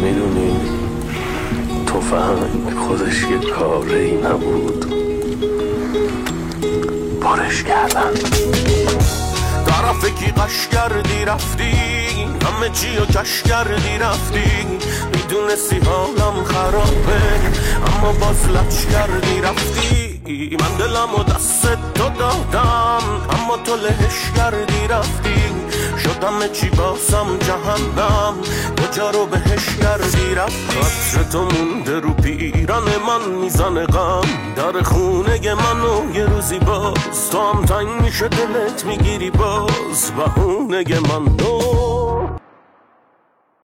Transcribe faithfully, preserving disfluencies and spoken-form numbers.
میدونی تفنگ خودش یه کاری نبود، بارش کردن. طرف کی قش کردی رفتی، همه چی رو کش کردی رفتی، میدونستی حالم خرابه اما باز لچ کردی رفتی. من دلم و دست تو دادم اما تو لهش کردی رفتی، شدم چی باسم جهنم کجا رو بهش کردی رفتی. عطر تو مونده رو پیران من میزنه غم در خونه منو، یه روزی باز تو هم تنگ میشه دلت میگیری باز بهونه منو.